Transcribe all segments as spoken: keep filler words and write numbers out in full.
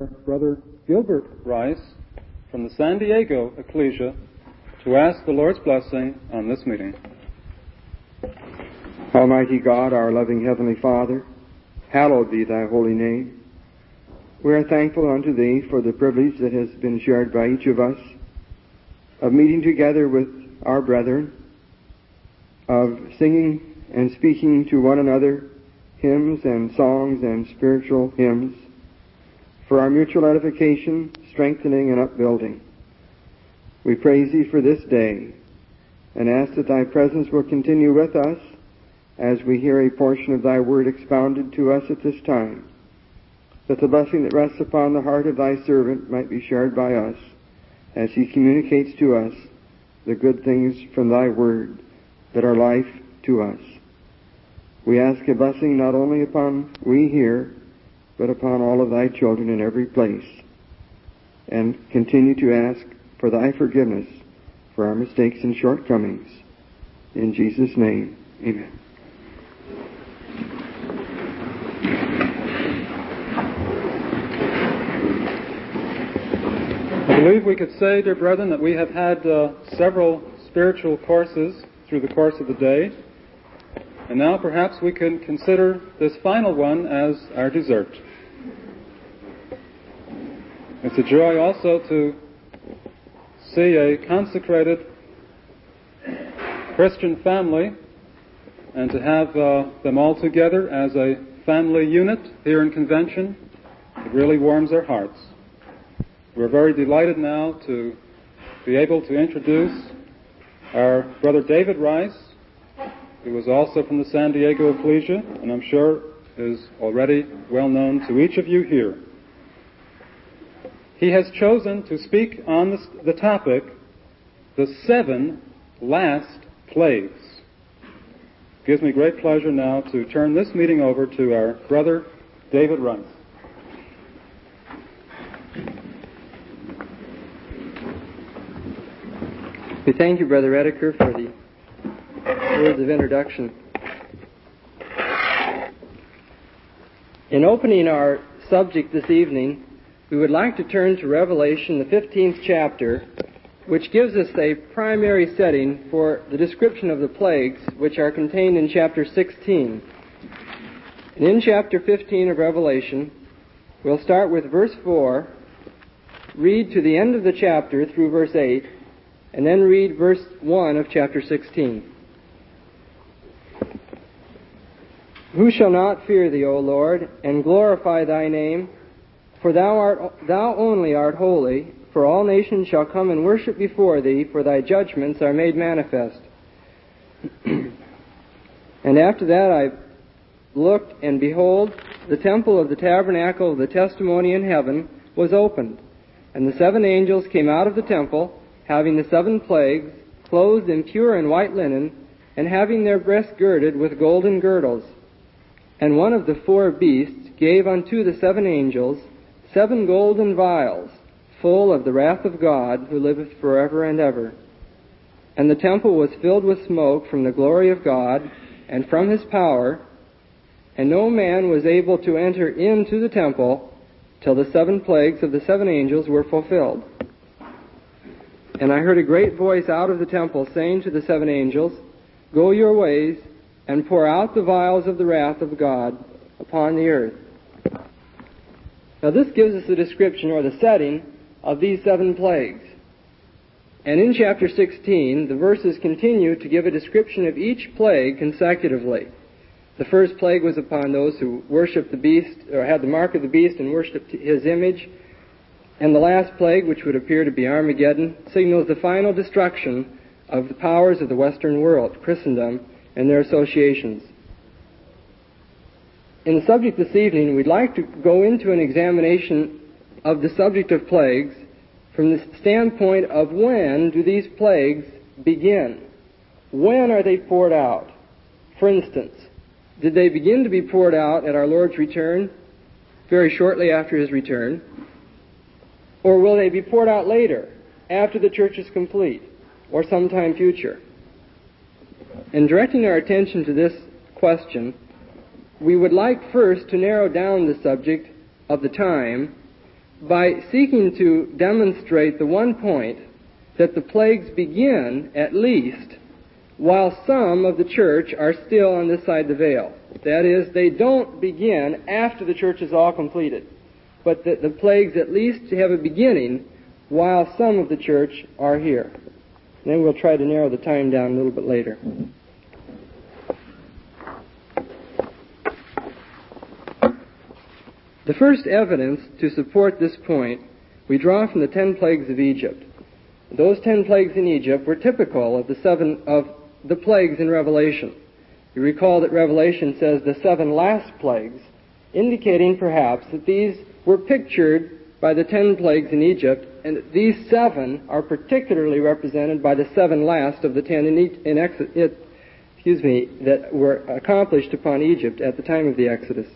Brother Gilbert Rice from the San Diego Ecclesia to ask the Lord's blessing on this meeting. Almighty God, our loving Heavenly Father, hallowed be Thy holy name. We are thankful unto Thee for the privilege that has been shared by each of us of meeting together with our brethren, of singing and speaking to one another hymns and songs and spiritual hymns for our mutual edification, strengthening, and upbuilding. We praise Thee for this day and ask that Thy presence will continue with us as we hear a portion of Thy word expounded to us at this time, that the blessing that rests upon the heart of Thy servant might be shared by us as he communicates to us the good things from Thy word that are life to us. We ask a blessing not only upon we here, but upon all of Thy children in every place, and continue to ask for Thy forgiveness for our mistakes and shortcomings. In Jesus' name, amen. I believe we could say, dear brethren, that we have had uh, several spiritual courses through the course of the day, and now perhaps we can consider this final one as our dessert. It's a joy also to see a consecrated Christian family and to have uh, them all together as a family unit here in Convention. It really warms our hearts. We're very delighted now to be able to introduce our Brother David Rice, who was also from the San Diego Ecclesia, and I'm sure is already well known to each of you here. He has chosen to speak on the, the topic, the seven last plagues. It gives me great pleasure now to turn this meeting over to our Brother David Rice. We thank you, Brother Redeker, for the words of introduction. In opening our subject this evening, we would like to turn to Revelation, the fifteenth chapter, which gives us a primary setting for the description of the plagues which are contained in chapter sixteen. And in chapter fifteen of Revelation, we'll start with verse four, read to the end of the chapter through verse eight, and then read verse one of chapter sixteen. Who shall not fear Thee, O Lord, and glorify Thy name? For Thou art, Thou only art holy, for all nations shall come and worship before Thee, for Thy judgments are made manifest. And after that I looked, and behold, the temple of the tabernacle of the testimony in heaven was opened, and the seven angels came out of the temple, having the seven plagues, clothed in pure and white linen, and having their breasts girded with golden girdles. And one of the four beasts gave unto the seven angels seven golden vials, full of the wrath of God, who liveth forever and ever. And the temple was filled with smoke from the glory of God, and from His power, and no man was able to enter into the temple till the seven plagues of the seven angels were fulfilled. And I heard a great voice out of the temple saying to the seven angels, Go your ways, and pour out the vials of the wrath of God upon the earth. Now this gives us the description or the setting of these seven plagues. And in chapter sixteen, the verses continue to give a description of each plague consecutively. The first plague was upon those who worshipped the beast, or had the mark of the beast and worshipped his image. And the last plague, which would appear to be Armageddon, signals the final destruction of the powers of the Western world, Christendom, and their associations. In the subject this evening, we'd like to go into an examination of the subject of plagues from the standpoint of when do these plagues begin? When are they poured out? For instance, did they begin to be poured out at our Lord's return, very shortly after His return? Or will they be poured out later, after the church is complete, or sometime future? In directing our attention to this question, we would like first to narrow down the subject of the time by seeking to demonstrate the one point that the plagues begin, at least, while some of the church are still on this side of the veil. That is, they don't begin after the church is all completed, but that the plagues at least have a beginning while some of the church are here. And then we'll try to narrow the time down a little bit later. The first evidence to support this point we draw from the ten plagues of Egypt. Those ten plagues in Egypt were typical of the seven of the plagues in Revelation. You recall that Revelation says the seven last plagues, indicating perhaps that these were pictured by the ten plagues in Egypt, and that these seven are particularly represented by the seven last of the ten in, e- in Exodus, it, excuse me, that were accomplished upon Egypt at the time of the Exodus.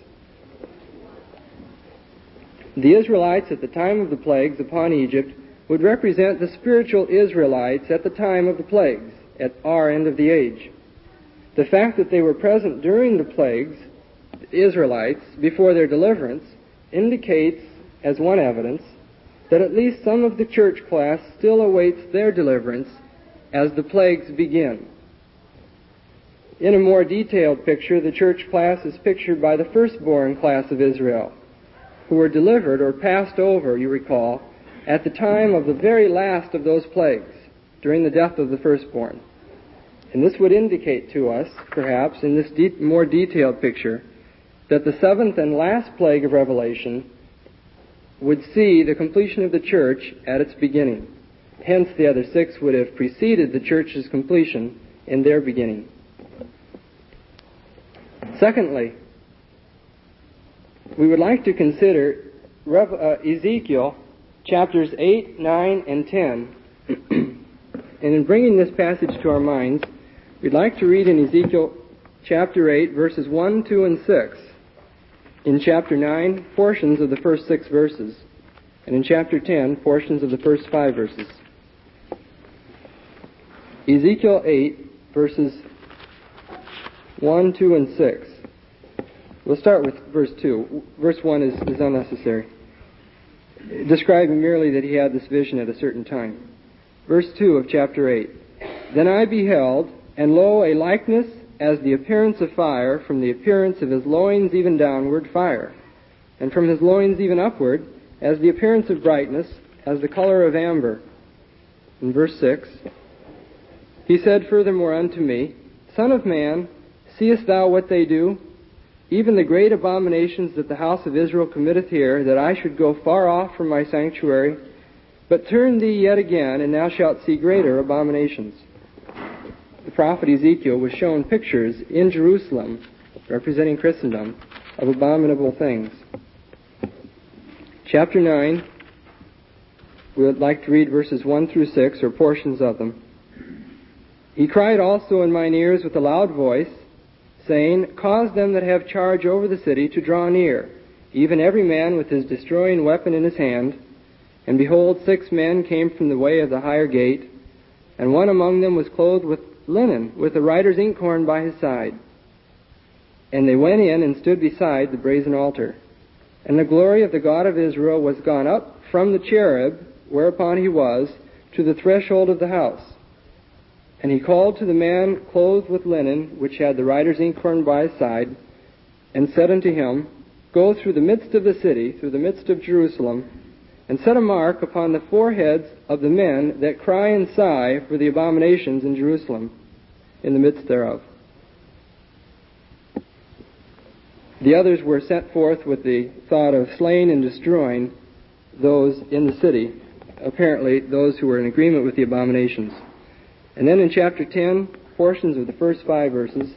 The Israelites at the time of the plagues upon Egypt would represent the spiritual Israelites at the time of the plagues, at our end of the age. The fact that they were present during the plagues, the Israelites, before their deliverance, indicates, as one evidence, that at least some of the church class still awaits their deliverance as the plagues begin. In a more detailed picture, the church class is pictured by the firstborn class of Israel, who were delivered or passed over, you recall, at the time of the very last of those plagues, during the death of the firstborn. And this would indicate to us, perhaps, in this deep, more detailed picture, that the seventh and last plague of Revelation would see the completion of the church at its beginning. Hence, the other six would have preceded the church's completion in their beginning. Secondly, we would like to consider Rev- uh, Ezekiel chapters eight, nine, and ten. And in bringing this passage to our minds, we'd like to read in Ezekiel chapter eight, verses one, two, and six. In chapter nine, portions of the first six verses. And in chapter ten, portions of the first five verses. Ezekiel eight, verses one, two, and six. We'll start with verse two. Verse one is, is unnecessary, describing merely that he had this vision at a certain time. Verse two of chapter eight. Then I beheld, and lo, a likeness as the appearance of fire, from the appearance of his loins even downward, fire, and from his loins even upward, as the appearance of brightness, as the color of amber. In verse six, he said furthermore unto me, Son of man, seest thou what they do? Even the great abominations that the house of Israel committeth here, that I should go far off from my sanctuary. But turn thee yet again, and thou shalt see greater abominations. The prophet Ezekiel was shown pictures in Jerusalem, representing Christendom, of abominable things. Chapter nine, we would like to read verses one through six, or portions of them. He cried also in mine ears with a loud voice, saying, Cause them that have charge over the city to draw near, even every man with his destroying weapon in his hand. And behold, six men came from the way of the higher gate, and one among them was clothed with linen, with a writer's inkhorn by his side. And they went in and stood beside the brazen altar. And the glory of the God of Israel was gone up from the cherub whereupon he was to the threshold of the house. And he called to the man clothed with linen, which had the writer's inkhorn by his side, and said unto him, Go through the midst of the city, through the midst of Jerusalem, and set a mark upon the foreheads of the men that cry and sigh for the abominations in Jerusalem, in the midst thereof. The others were sent forth with the thought of slaying and destroying those in the city, apparently those who were in agreement with the abominations. And then in chapter ten, portions of the first five verses.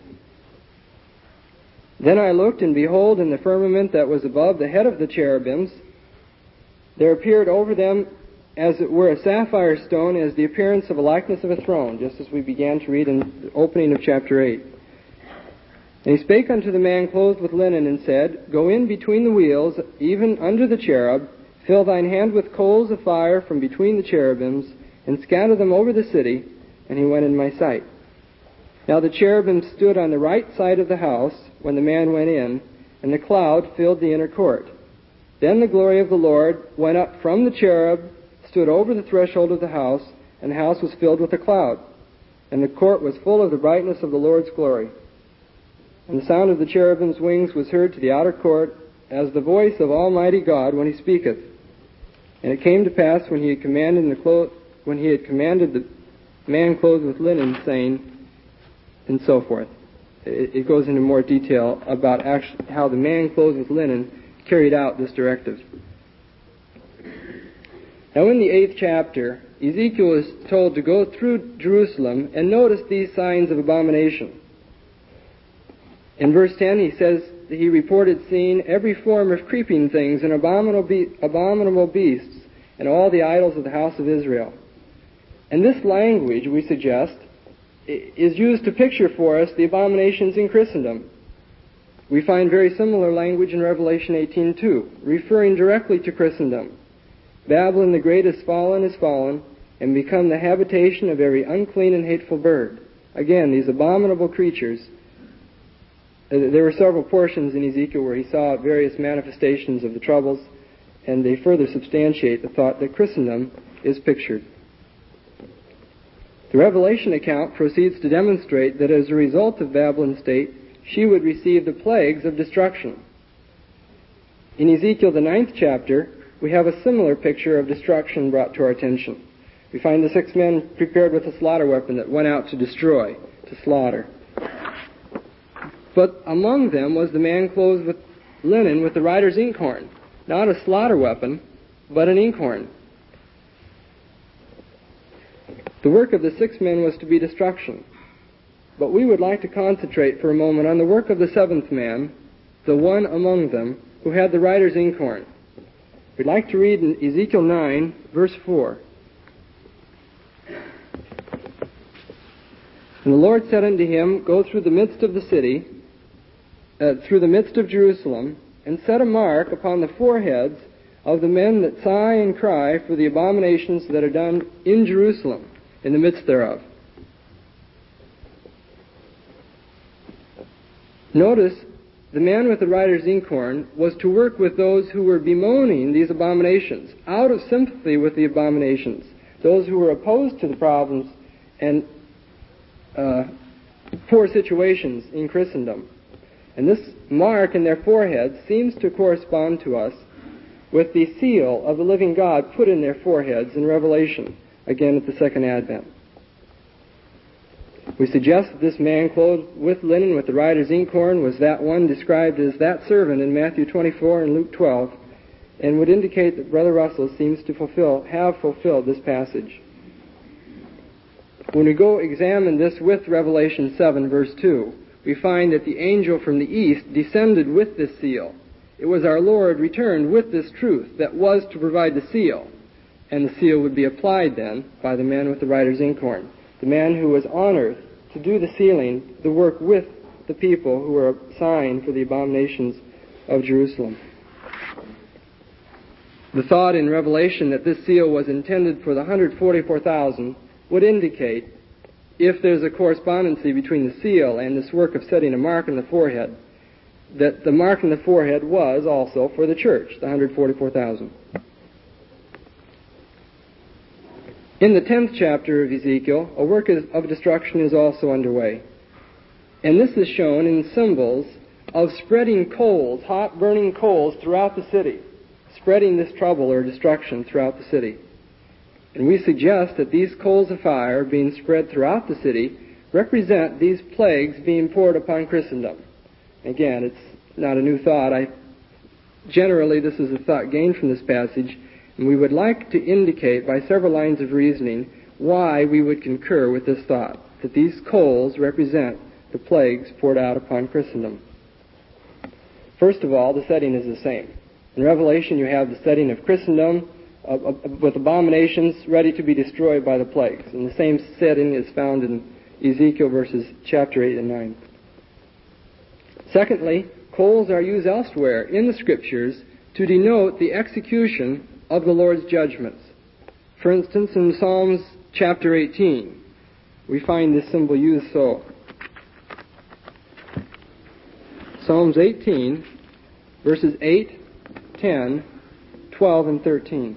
Then I looked, and behold, in the firmament that was above the head of the cherubims, there appeared over them as it were a sapphire stone, as the appearance of a likeness of a throne, just as we began to read in the opening of chapter eight. And he spake unto the man clothed with linen, and said, Go in between the wheels, even under the cherub, fill thine hand with coals of fire from between the cherubims, and scatter them over the city. And he went in my sight. Now the cherubim stood on the right side of the house when the man went in, and the cloud filled the inner court. Then the glory of the Lord went up from the cherub, stood over the threshold of the house, and the house was filled with a cloud. And the court was full of the brightness of the Lord's glory. And the sound of the cherubim's wings was heard to the outer court, as the voice of Almighty God when he speaketh. And it came to pass when he had commanded the clo- when he had commanded the man clothed with linen, saying, and so forth. It, it goes into more detail about actually how the man clothed with linen carried out this directive. Now in the eighth chapter, Ezekiel is told to go through Jerusalem and notice these signs of abomination. In verse ten, he says that he reported seeing every form of creeping things and abominable, be- abominable beasts and all the idols of the house of Israel. And this language, we suggest, is used to picture for us the abominations in Christendom. We find very similar language in Revelation eighteen two, referring directly to Christendom. Babylon the Great is fallen, is fallen, and become the habitation of every unclean and hateful bird. Again, these abominable creatures. There were several portions in Ezekiel where he saw various manifestations of the troubles, and they further substantiate the thought that Christendom is pictured. The Revelation account proceeds to demonstrate that as a result of Babylon's state, she would receive the plagues of destruction. In Ezekiel, the ninth chapter, we have a similar picture of destruction brought to our attention. We find the six men prepared with a slaughter weapon that went out to destroy, to slaughter. But among them was the man clothed with linen with the writer's inkhorn. Not a slaughter weapon, but an inkhorn. The work of the six men was to be destruction. But we would like to concentrate for a moment on the work of the seventh man, the one among them who had the writer's inkhorn. We'd like to read in Ezekiel nine, verse four. And the Lord said unto him, Go through the midst of the city, uh, through the midst of Jerusalem, and set a mark upon the foreheads of the men that sigh and cry for the abominations that are done in Jerusalem, in the midst thereof. Notice, the man with the writer's inkhorn was to work with those who were bemoaning these abominations, out of sympathy with the abominations, those who were opposed to the problems and uh, poor situations in Christendom. And this mark in their foreheads seems to correspond to us with the seal of the living God put in their foreheads in Revelation, again at the second advent. We suggest that this man clothed with linen with the writer's inkhorn was that one described as that servant in Matthew twenty-four and Luke twelve, and would indicate that Brother Russell seems to fulfill, have fulfilled this passage. When we go examine this with Revelation seven, verse two, we find that the angel from the east descended with this seal. It was our Lord returned with this truth that was to provide the seal, and the seal would be applied then by the man with the writer's inkhorn, the man who was on earth to do the sealing, the work with the people who were assigned for the abominations of Jerusalem. The thought in Revelation that this seal was intended for the one hundred forty-four thousand would indicate, if there's a correspondency between the seal and this work of setting a mark on the forehead, that the mark on the forehead was also for the church, the one hundred forty-four thousand. In the tenth chapter of Ezekiel, a work of destruction is also underway. And this is shown in symbols of spreading coals, hot burning coals throughout the city, spreading this trouble or destruction throughout the city. And we suggest that these coals of fire being spread throughout the city represent these plagues being poured upon Christendom. Again, it's not a new thought. I generally, this is a thought gained from this passage, and we would like to indicate by several lines of reasoning why we would concur with this thought, that these coals represent the plagues poured out upon Christendom. First of all, the setting is the same. In Revelation, you have the setting of Christendom uh, uh, with abominations ready to be destroyed by the plagues. And the same setting is found in Ezekiel verses chapter eight and nine. Secondly, coals are used elsewhere in the Scriptures to denote the execution of the Lord's judgments. For instance, in Psalms chapter eighteen, we find this symbol used so. Psalms eighteen, verses eight, ten, twelve and thirteen.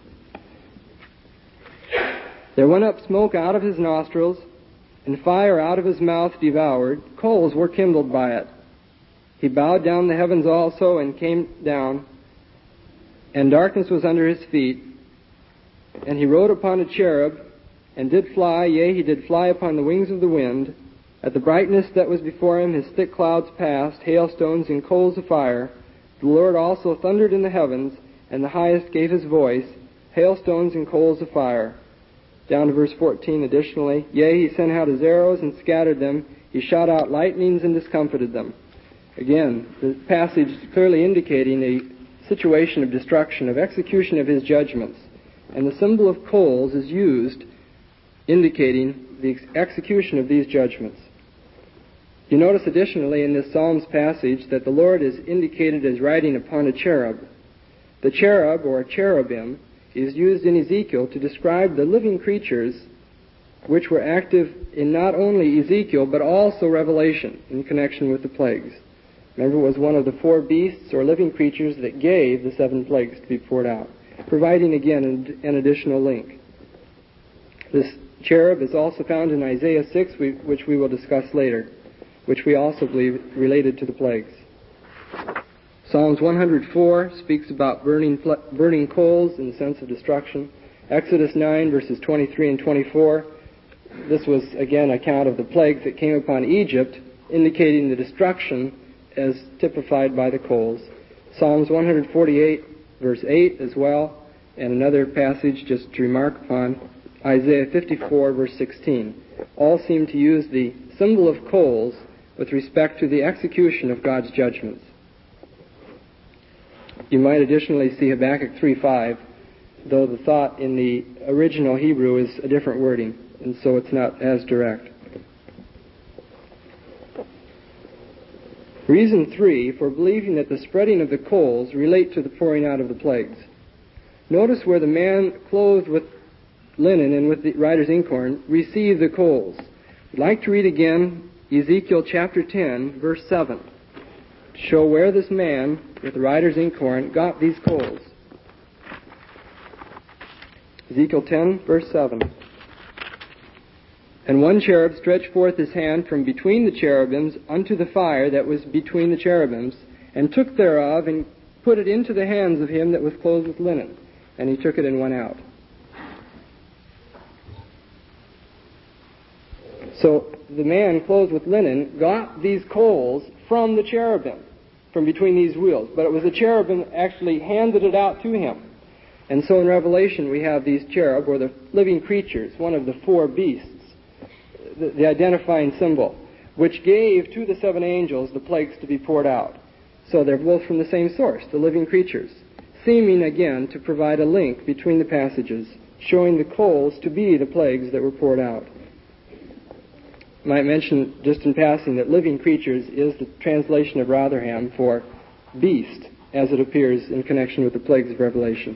There went up smoke out of his nostrils, and fire out of his mouth devoured. Coals were kindled by it. He bowed down the heavens also, and came down, and darkness was under his feet. And he rode upon a cherub, and did fly, yea, he did fly upon the wings of the wind. At the brightness that was before him his thick clouds passed, hailstones and coals of fire. The Lord also thundered in the heavens, and the highest gave his voice, hailstones and coals of fire. Down to verse fourteen additionally, yea, he sent out his arrows and scattered them. He shot out lightnings and discomfited them. Again, the passage clearly indicating a situation of destruction, of execution of his judgments. And the symbol of coals is used indicating the execution of these judgments. You notice additionally in this Psalms passage that the Lord is indicated as riding upon a cherub. The cherub, or cherubim, is used in Ezekiel to describe the living creatures which were active in not only Ezekiel but also Revelation in connection with the plagues. Remember, it was one of the four beasts or living creatures that gave the seven plagues to be poured out, providing again an, an additional link. This cherub is also found in Isaiah six, we, which we will discuss later, which we also believe related to the plagues. Psalms one hundred four speaks about burning, burning coals in the sense of destruction. Exodus nine, verses twenty-three and twenty-four, this was again an account of the plagues that came upon Egypt, indicating the destruction as typified by the coals. Psalms one hundred forty-eight, verse eight as well, and another passage just to remark upon, Isaiah fifty-four, verse sixteen. All seem to use the symbol of coals with respect to the execution of God's judgments. You might additionally see Habakkuk three five, though the thought in the original Hebrew is a different wording, and so it's not as direct. Reason three for believing that the spreading of the coals relate to the pouring out of the plagues. Notice where the man clothed with linen and with the writer's inkhorn received the coals. I'd like to read again Ezekiel chapter ten, verse seven, to show where this man with the writer's inkhorn got these coals. Ezekiel ten, verse seven. And one cherub stretched forth his hand from between the cherubims unto the fire that was between the cherubims, and took thereof, and put it into the hands of him that was clothed with linen. And he took it and went out. So the man clothed with linen got these coals from the cherubim, from between these wheels. But it was the cherubim actually handed it out to him. And so in Revelation we have these cherub, or the living creatures, one of the four beasts, the, the identifying symbol, which gave to the seven angels the plagues to be poured out. So they're both from the same source, the living creatures, seeming again to provide a link between the passages, showing the coals to be the plagues that were poured out. I might mention just in passing that living creatures is the translation of Rotherham for beast, as it appears in connection with the plagues of Revelation.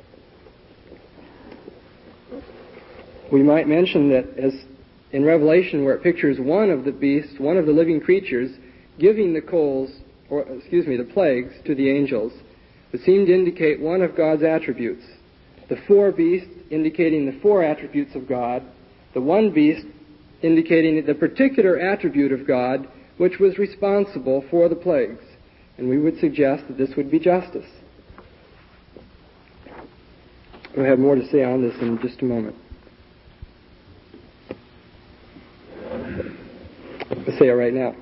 We might mention that as in Revelation, where it pictures one of the beasts, one of the living creatures, giving the coals, or excuse me, the plagues to the angels, it seemed to indicate one of God's attributes. The four beasts indicating the four attributes of God, the one beast indicating the particular attribute of God which was responsible for the plagues. And we would suggest that this would be justice. We'll have more to say on this in just a moment. I'll say it right now.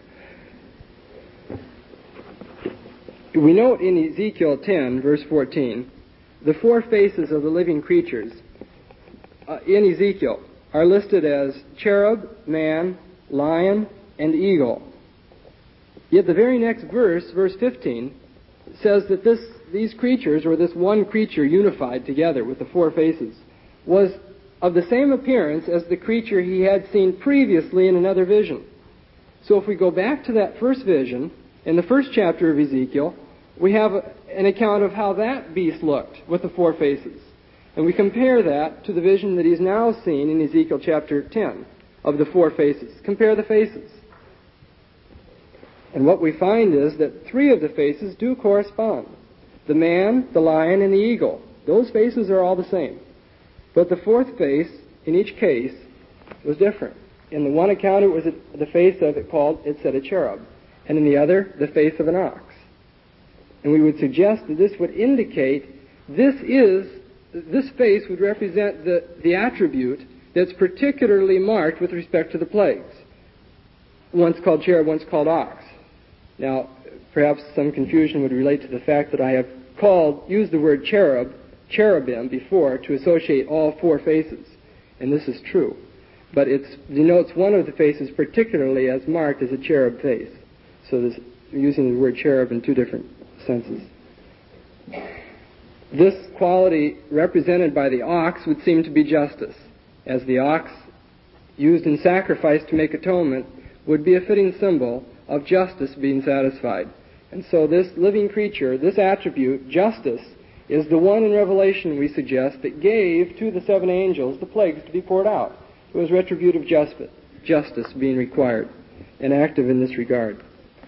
We note in Ezekiel ten, verse fourteen, the four faces of the living creatures uh, in Ezekiel are listed as cherub, man, lion, and eagle. Yet the very next verse, verse fifteen, says that this, these creatures, or this one creature unified together with the four faces, was of the same appearance as the creature he had seen previously in another vision. So if we go back to that first vision, in the first chapter of Ezekiel, we have a, an account of how that beast looked with the four faces. And we compare that to the vision that he's now seen in Ezekiel chapter ten of the four faces. Compare the faces. And what we find is that three of the faces do correspond. the man, the lion, and the eagle. Those faces are all the same. But the fourth face, in each case, was different. In the one account, it was a, the face of, it called, it said a cherub. And in the other, the face of an ox. And we would suggest that this would indicate this is, this face would represent the, the attribute that's particularly marked with respect to the plagues. One's called cherub, one's called ox. Now, perhaps some confusion would relate to the fact that I have called, used the word cherub, cherubim before to associate all four faces. And this is true. But it denotes one of the faces particularly as marked as a cherub face. So this, using the word cherub in two different senses. This quality represented by the ox would seem to be justice, as the ox used in sacrifice to make atonement would be a fitting symbol of justice being satisfied. And so this living creature, this attribute, justice, is the one in Revelation, we suggest, that gave to the seven angels the plagues to be poured out. It was retributive justice, justice being required and active in this regard.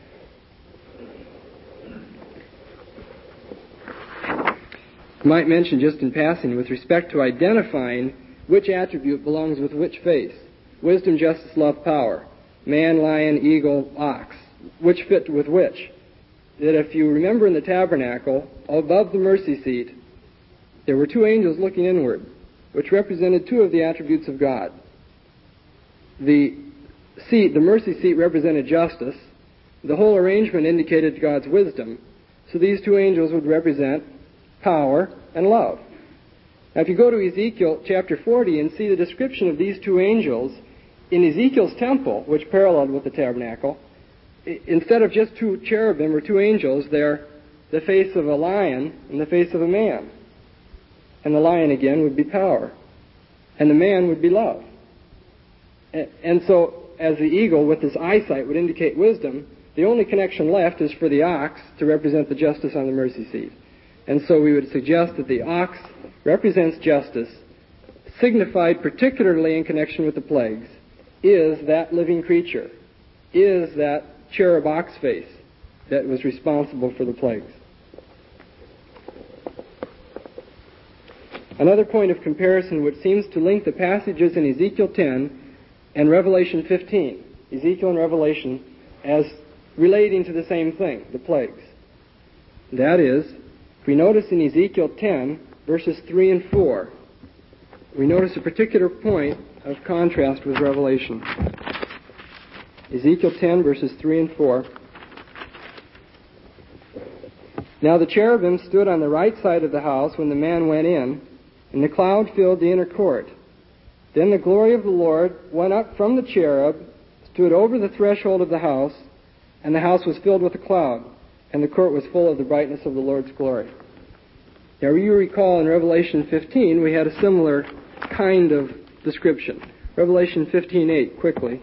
I might mention just in passing with respect to identifying which attribute belongs with which face. Wisdom, justice, love, power. Man, lion, eagle, ox. Which fit with which? That if you remember in the tabernacle, above the mercy seat, there were two angels looking inward, which represented two of the attributes of God. The seat, the mercy seat, represented justice. The whole arrangement indicated God's wisdom. So these two angels would represent power and love. Now, if you go to Ezekiel chapter forty and see the description of these two angels in Ezekiel's temple, which paralleled with the tabernacle, instead of just two cherubim or two angels, they're the face of a lion and the face of a man. And the lion, again, would be power. And the man would be love. And so, as the eagle with his eyesight would indicate wisdom, the only connection left is for the ox to represent the justice on the mercy seat. And so we would suggest that the ox represents justice, signified particularly in connection with the plagues, is that living creature, is that cherub ox face that was responsible for the plagues. Another point of comparison which seems to link the passages in Ezekiel ten and Revelation fifteen, Ezekiel and Revelation, as relating to the same thing, the plagues. That is, if we notice in Ezekiel ten, verses three and four, we notice a particular point of contrast with Revelation. Ezekiel ten, verses three and four. Now the cherubim stood on the right side of the house when the man went in, and the cloud filled the inner court. Then the glory of the Lord went up from the cherub, stood over the threshold of the house, and the house was filled with a cloud, and the court was full of the brightness of the Lord's glory. Now you recall in Revelation fifteen we had a similar kind of description. Revelation fifteen eight, quickly.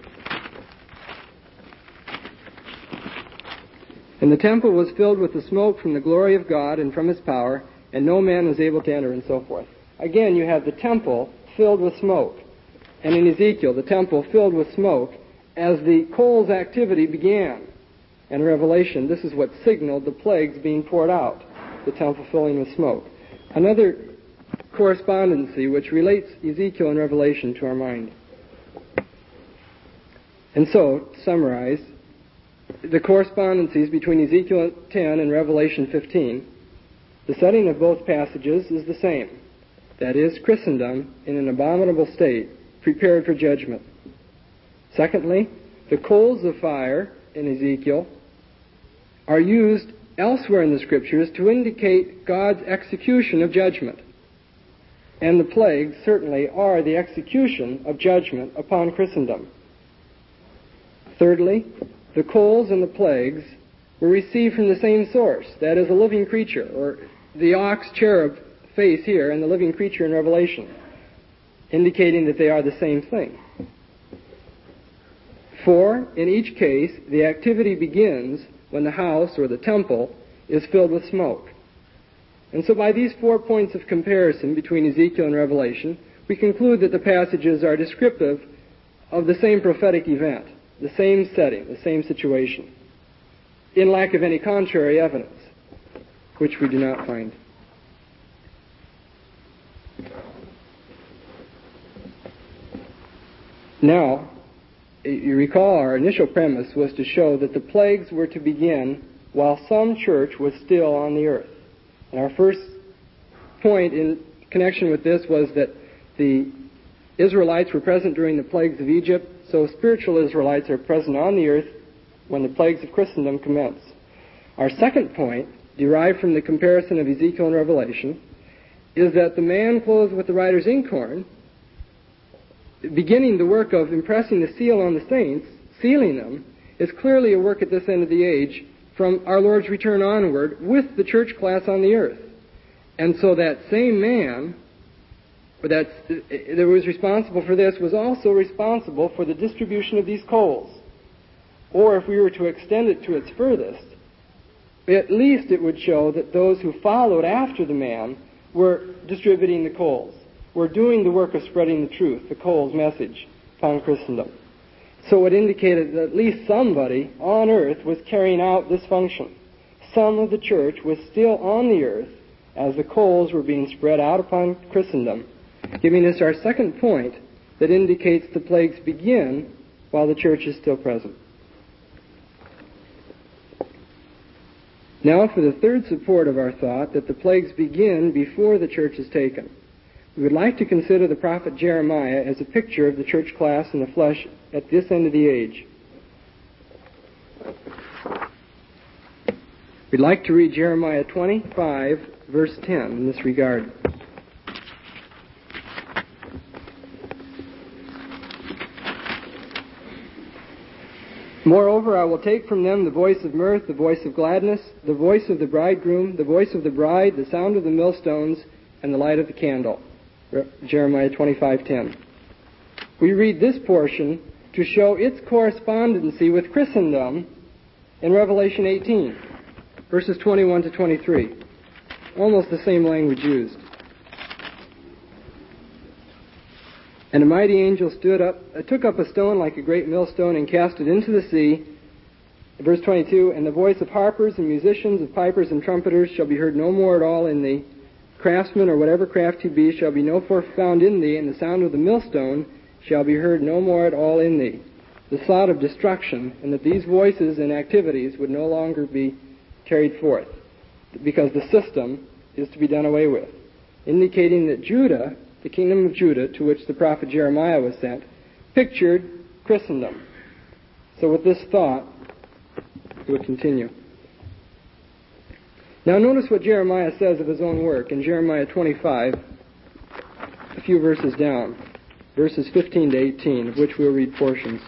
And the temple was filled with the smoke from the glory of God and from his power, and no man was able to enter, and so forth. Again, you have the temple filled with smoke. And in Ezekiel, the temple filled with smoke as the coals activity began. And Revelation, this is what signaled the plagues being poured out, the temple filling with smoke. Another correspondency which relates Ezekiel and Revelation to our mind. And so, to summarize, the correspondencies between Ezekiel ten and Revelation fifteen, the setting of both passages is the same. That is, Christendom in an abominable state, prepared for judgment. Secondly, the coals of fire in Ezekiel are used elsewhere in the Scriptures to indicate God's execution of judgment. And the plagues certainly are the execution of judgment upon Christendom. Thirdly, the coals and the plagues were received from the same source, that is, a living creature, or the ox cherub face here and the living creature in Revelation, indicating that they are the same thing. For, in each case, the activity begins when the house or the temple is filled with smoke. And so by these four points of comparison between Ezekiel and Revelation, we conclude that the passages are descriptive of the same prophetic event, the same setting, the same situation, in lack of any contrary evidence. which we do not find. Now, you recall our initial premise was to show that the plagues were to begin while some church was still on the earth. And our first point in connection with this was that the Israelites were present during the plagues of Egypt, so spiritual Israelites are present on the earth when the plagues of Christendom commence. Our second point, derived from the comparison of Ezekiel and Revelation, is that the man clothed with the writer's inkhorn, beginning the work of impressing the seal on the saints, sealing them, is clearly a work at this end of the age from our Lord's return onward with the church class on the earth. And so that same man that, that was responsible for this was also responsible for the distribution of these coals. Or if we were to extend it to its furthest, at least it would show that those who followed after the man were distributing the coals, were doing the work of spreading the truth, the coals message upon Christendom. So it indicated that at least somebody on earth was carrying out this function. Some of the church was still on the earth as the coals were being spread out upon Christendom, giving us our second point that indicates the plagues begin while the church is still present. Now for the third support of our thought, that the plagues begin before the church is taken. We would like to consider the prophet Jeremiah as a picture of the church class in the flesh at this end of the age. We'd like to read Jeremiah twenty-five, verse ten in this regard. Moreover, I will take from them the voice of mirth, the voice of gladness, the voice of the bridegroom, the voice of the bride, the sound of the millstones, and the light of the candle. Jeremiah twenty-five ten. We read this portion to show its correspondency with Christendom in Revelation eighteen, verses twenty-one to twenty-three. Almost the same language used. And a mighty angel stood up, uh, took up a stone like a great millstone and cast it into the sea. Verse twenty-two, and the voice of harpers and musicians, of pipers and trumpeters shall be heard no more at all in thee. Craftsman or whatever craft he be shall be no more found in thee, and the sound of the millstone shall be heard no more at all in thee. The thought of destruction, and that these voices and activities would no longer be carried forth, because the system is to be done away with, indicating that Judah, the kingdom of Judah, to which the prophet Jeremiah was sent, pictured Christendom. So with this thought, we'll continue. Now notice what Jeremiah says of his own work in Jeremiah twenty-five, a few verses down, verses fifteen to eighteen, of which we'll read portions.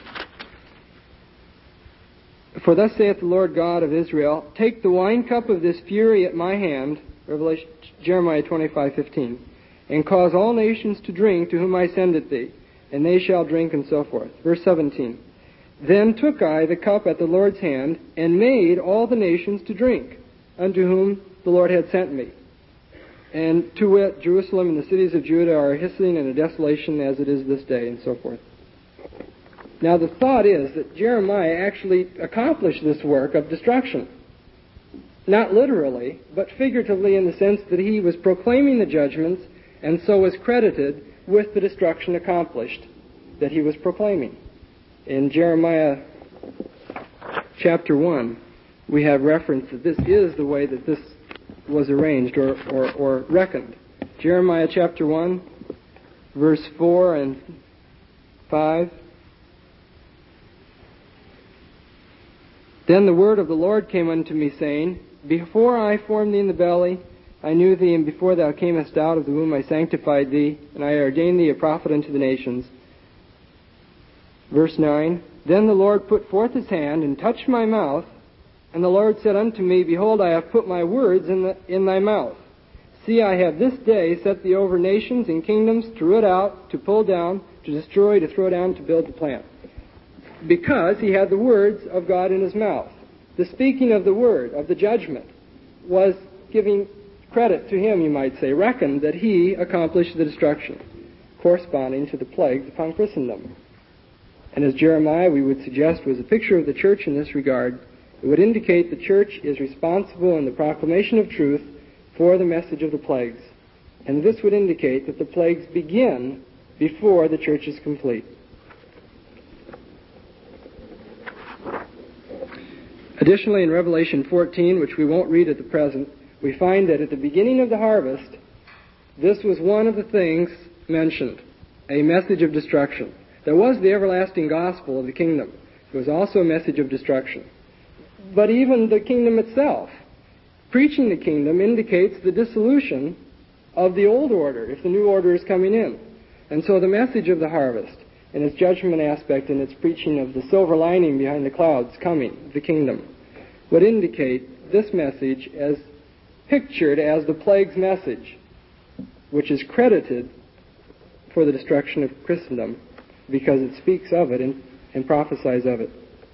For thus saith the Lord God of Israel, take the wine cup of this fury at my hand, Revelation, Jeremiah twenty-five fifteen, and cause all nations to drink to whom I send it thee, and they shall drink, and so forth. Verse seventeen, then took I the cup at the Lord's hand, and made all the nations to drink, unto whom the Lord had sent me. And to wit, Jerusalem and the cities of Judah are a hissing and a desolation as it is this day, and so forth. Now the thought is that Jeremiah actually accomplished this work of destruction. Not literally, but figuratively, in the sense that he was proclaiming the judgments, and so was credited with the destruction accomplished that he was proclaiming. In Jeremiah chapter one, we have reference that this is the way that this was arranged or, or, or reckoned. Jeremiah chapter one, verse four and five. Then the word of the Lord came unto me, saying, before I formed thee in the belly, I knew thee, and before thou camest out of the womb I sanctified thee, and I ordained thee a prophet unto the nations. Verse nine, then the Lord put forth his hand and touched my mouth, and the Lord said unto me, behold, I have put my words in, the, in thy mouth. See, I have this day set thee over nations and kingdoms to root out, to pull down, to destroy, to throw down, to build, to plant. Because he had the words of God in his mouth. The speaking of the word, of the judgment, was giving credit to him, you might say, reckoned that he accomplished the destruction, corresponding to the plagues upon Christendom. And as Jeremiah, we would suggest, was a picture of the church in this regard, It would indicate the church is responsible in the proclamation of truth for the message of the plagues. And this would indicate that the plagues begin before the church is complete. Additionally, in Revelation fourteen, which we won't read at the present, we find that at the beginning of the harvest, this was one of the things mentioned, a message of destruction. There was the everlasting gospel of the kingdom. It was also a message of destruction. But even the kingdom itself, preaching the kingdom indicates the dissolution of the old order, if the new order is coming in. And so the message of the harvest, in its judgment aspect and its preaching of the silver lining behind the clouds coming, the kingdom, would indicate this message as pictured as the plague's message, which is credited for the destruction of Christendom because it speaks of it and, and prophesies of it.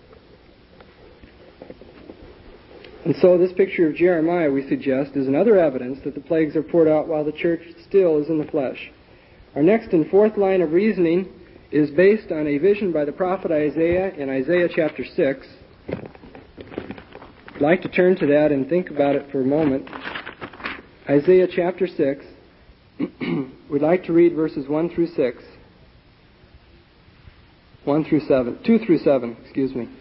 And so this picture of Jeremiah, we suggest, is another evidence that the plagues are poured out while the church still is in the flesh. Our next and fourth line of reasoning is based on a vision by the prophet Isaiah in Isaiah chapter six. I'd like to turn to that and think about it for a moment. Isaiah chapter six. We'd like to read verses one through six. one through seven. two through seven, excuse me.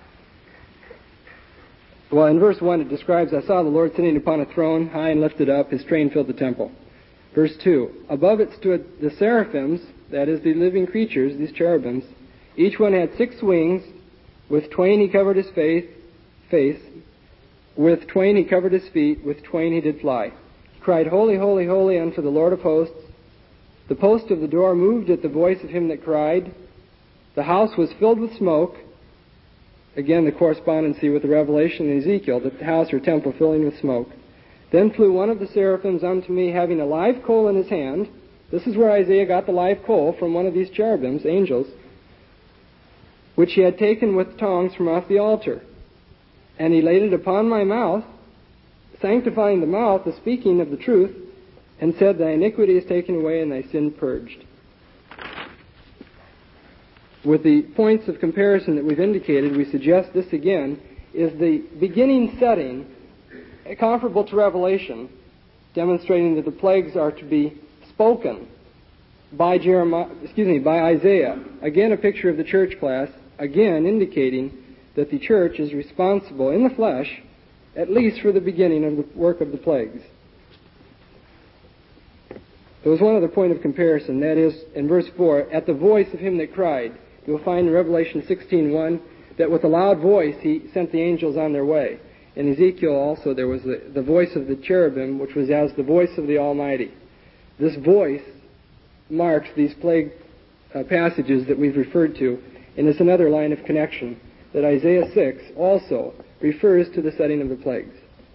Well, in verse one it describes, I saw the Lord sitting upon a throne, high and lifted up, his train filled the temple. Verse two, above it stood the seraphims, that is, the living creatures, these cherubims. Each one had six wings. With twain he covered his face, face. With twain he covered his feet. With twain he did fly. He cried, Holy, holy, holy unto the Lord of hosts. The post of the door moved at the voice of him that cried. The house was filled with smoke. Again, the correspondency with the revelation in Ezekiel, the house or temple filling with smoke. Then flew one of the seraphims unto me, having a live coal in his hand. This is where Isaiah got the live coal, from one of these cherubims, angels, which he had taken with tongs from off the altar. And he laid it upon my mouth, sanctifying the mouth, the speaking of the truth, and said, Thy iniquity is taken away, and thy sin purged. With the points of comparison that we've indicated, we suggest this again is the beginning setting comparable to Revelation, demonstrating that the plagues are to be spoken by Jeremiah, excuse me, by Isaiah. Again, a picture of the church class, again indicating that the church is responsible in the flesh, at least for the beginning of the work of the plagues. There was one other point of comparison, that is, in verse four, at the voice of him that cried. You'll find in Revelation sixteen one that with a loud voice he sent the angels on their way. In Ezekiel also there was the, the voice of the cherubim, which was as the voice of the Almighty. This voice marks these plague uh, passages that we've referred to, and it's another line of connection that Isaiah six also refers to the setting of the plagues.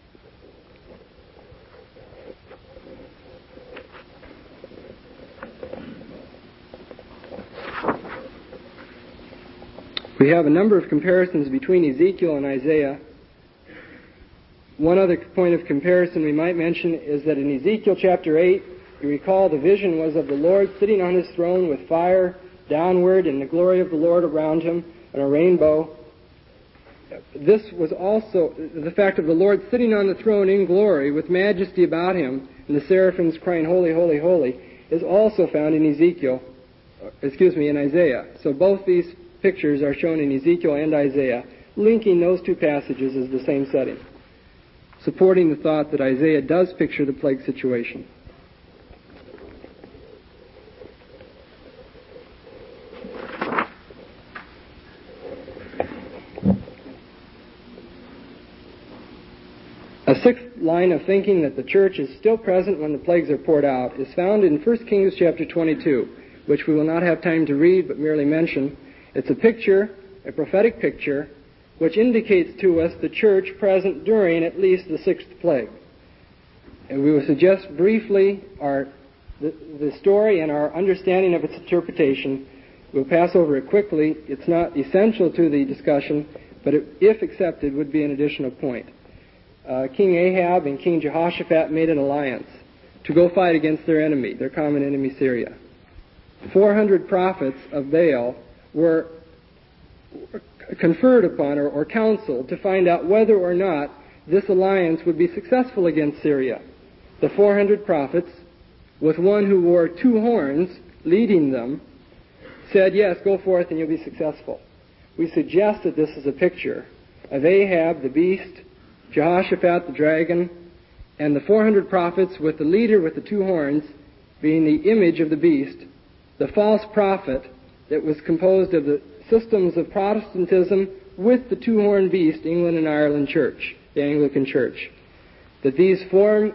We have a number of comparisons between Ezekiel and Isaiah. One other point of comparison we might mention is that in Ezekiel chapter eight, you recall the vision was of the Lord sitting on his throne with fire downward and the glory of the Lord around him and a rainbow. This was also the fact of the Lord sitting on the throne in glory with majesty about him and the seraphims crying, Holy, holy, holy, is also found in Ezekiel, excuse me, in Isaiah. So both these pictures are shown in Ezekiel and Isaiah, linking those two passages as the same setting, supporting the thought that Isaiah does picture the plague situation. A sixth line of thinking that the church is still present when the plagues are poured out is found in First Kings chapter twenty-two, which we will not have time to read but merely mention. It's a picture, a prophetic picture, which indicates to us the church present during at least the sixth plague. And we will suggest briefly our, the, the story and our understanding of its interpretation. We'll pass over it quickly. It's not essential to the discussion, but it, if accepted, would be an additional point. Uh, King Ahab and King Jehoshaphat made an alliance to go fight against their enemy, their common enemy, Syria. four hundred prophets of Baal were conferred upon or, or counseled to find out whether or not this alliance would be successful against Syria. The four hundred prophets, with one who wore two horns leading them, said, yes, go forth and you'll be successful. We suggest that this is a picture of Ahab, the beast, Jehoshaphat, the dragon, and the four hundred prophets with the leader with the two horns being the image of the beast, the false prophet that was composed of the systems of Protestantism with the two-horned beast, England and Ireland Church, the Anglican Church. That these form,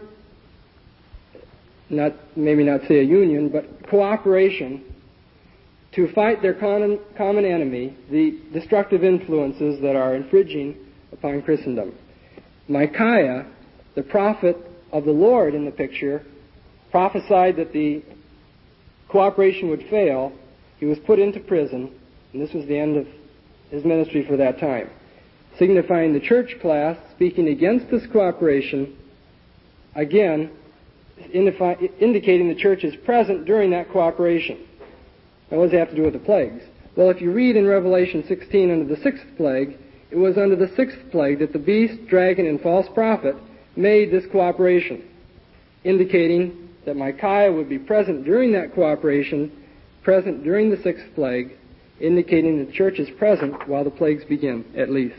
not maybe not say a union, but cooperation to fight their common, common enemy, the destructive influences that are infringing upon Christendom. Micaiah, the prophet of the Lord in the picture, prophesied that the cooperation would fail. He was put into prison, and this was the end of his ministry for that time, signifying the church class speaking against this cooperation, again indicating the church is present during that cooperation. Now, what does it have to do with the plagues? Well, if you read in Revelation sixteen under the sixth plague, it was under the sixth plague that the beast, dragon, and false prophet made this cooperation, indicating that Micaiah would be present during that cooperation, present during the sixth plague, indicating the church is present while the plagues begin, at least.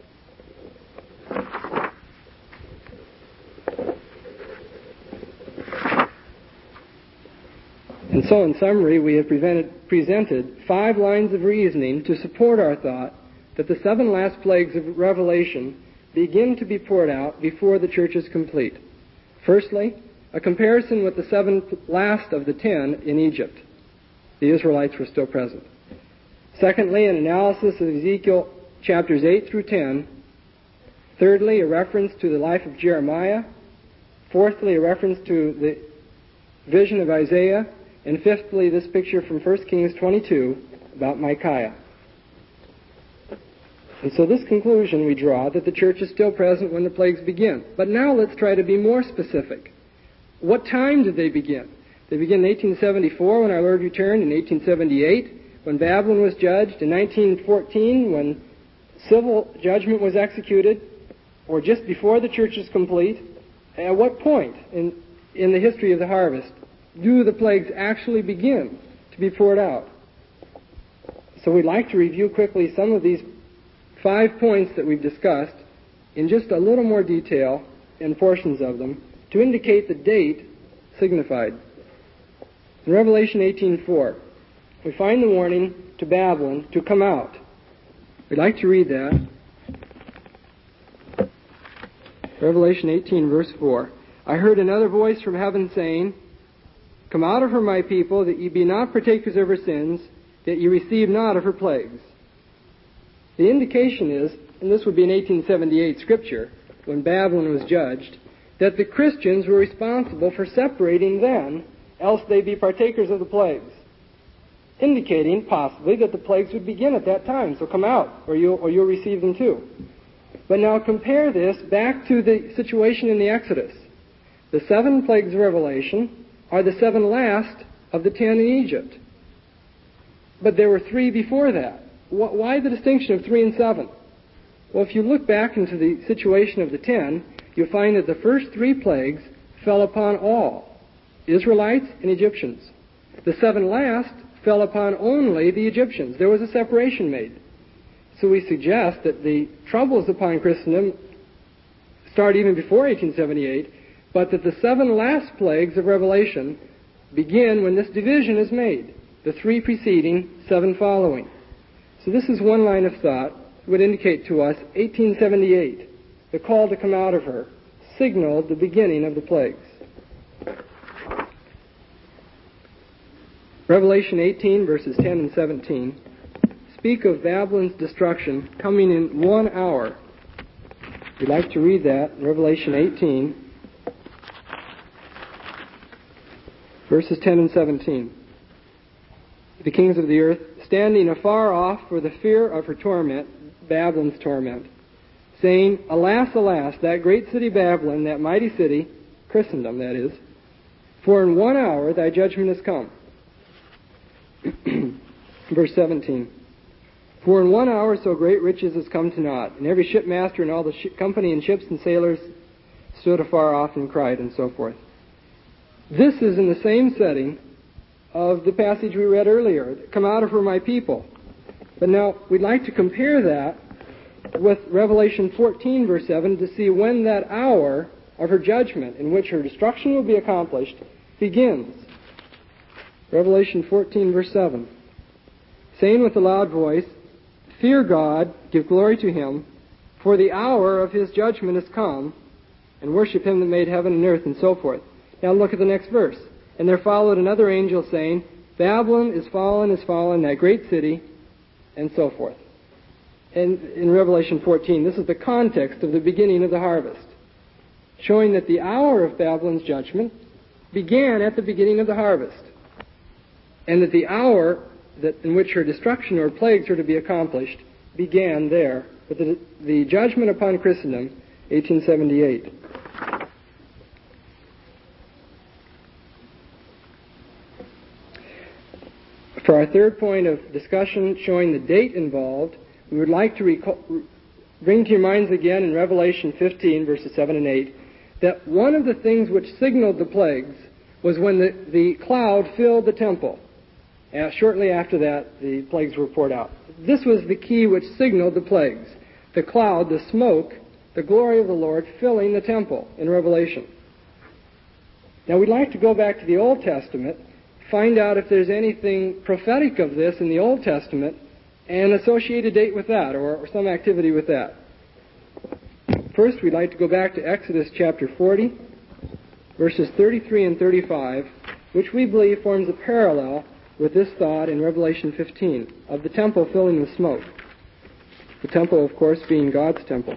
And so, in summary, we have prevented, presented five lines of reasoning to support our thought that the seven last plagues of Revelation begin to be poured out before the church is complete. Firstly, a comparison with the seven last of the ten in Egypt. The Israelites were still present. Secondly, an analysis of Ezekiel chapters eight through ten. Thirdly, a reference to the life of Jeremiah. Fourthly, a reference to the vision of Isaiah. And fifthly, this picture from First Kings twenty-two about Micaiah. And so this conclusion we draw that the church is still present when the plagues begin. But now let's try to be more specific. What time did they begin? They began in eighteen seventy-four when our Lord returned, in eighteen seventy-eight when Babylon was judged, in nineteen fourteen when civil judgment was executed, or just before the church is complete. At what point in, in the history of the harvest do the plagues actually begin to be poured out? So we'd like to review quickly some of these five points that we've discussed in just a little more detail in portions of them to indicate the date signified. In Revelation eighteen four, we find the warning to Babylon to come out. We'd like to read that. Revelation eighteen, verse four. I heard another voice from heaven saying, Come out of her, my people, that ye be not partakers of her sins, that ye receive not of her plagues. The indication is, and this would be an eighteen seventy-eight scripture, when Babylon was judged, that the Christians were responsible for separating them, else they be partakers of the plagues, indicating possibly that the plagues would begin at that time. So come out, or you'll, or you'll receive them too. But now compare this back to the situation in the Exodus. The seven plagues of Revelation are the seven last of the ten in Egypt. But there were three before that. Why the distinction of three and seven? Well, if you look back into the situation of the ten, you'll find that the first three plagues fell upon all, Israelites and Egyptians. The seven last fell upon only the Egyptians. There was a separation made. So we suggest that the troubles upon Christendom start even before eighteen seventy-eight, but that the seven last plagues of Revelation begin when this division is made, the three preceding, seven following. So this is one line of thought that would indicate to us eighteen seventy-eight, the call to come out of her, signaled the beginning of the plagues. Revelation eighteen, verses ten and seventeen, speak of Babylon's destruction coming in one hour. We'd like to read that, Revelation eighteen, verses ten and seventeen. The kings of the earth, standing afar off for the fear of her torment, Babylon's torment, saying, Alas, alas, that great city Babylon, that mighty city, Christendom that is, for in one hour thy judgment is come. Verse seventeen. For in one hour so great riches has come to naught, and every shipmaster and all the sh- company and ships and sailors stood afar off and cried, and so forth. This is in the same setting of the passage we read earlier, come out of her, my people. But now, we'd like to compare that with Revelation fourteen, verse seven, to see when that hour of her judgment, in which her destruction will be accomplished, begins. Revelation fourteen, verse seven. Saying with a loud voice, fear God, give glory to him, for the hour of his judgment is come, and worship him that made heaven and earth, and so forth. Now look at the next verse. And there followed another angel saying, Babylon is fallen, is fallen, that great city, and so forth. And in Revelation fourteen, this is the context of the beginning of the harvest, showing that the hour of Babylon's judgment began at the beginning of the harvest, and that the hour that in which her destruction or plagues are to be accomplished began there with the, the judgment upon Christendom, eighteen seventy-eight. For our third point of discussion, showing the date involved, we would like to recall, bring to your minds again in Revelation fifteen, verses seven and eight, that one of the things which signaled the plagues was when the, the cloud filled the temple. Uh, shortly after that, the plagues were poured out. This was the key which signaled the plagues. The cloud, the smoke, the glory of the Lord filling the temple in Revelation. Now we'd like to go back to the Old Testament, find out if there's anything prophetic of this in the Old Testament, and associate a date with that, or, or some activity with that. First, we'd like to go back to Exodus chapter forty, verses thirty-three and thirty-five, which we believe forms a parallel with this thought in Revelation fifteen, of the temple filling with smoke. The temple, of course, being God's temple.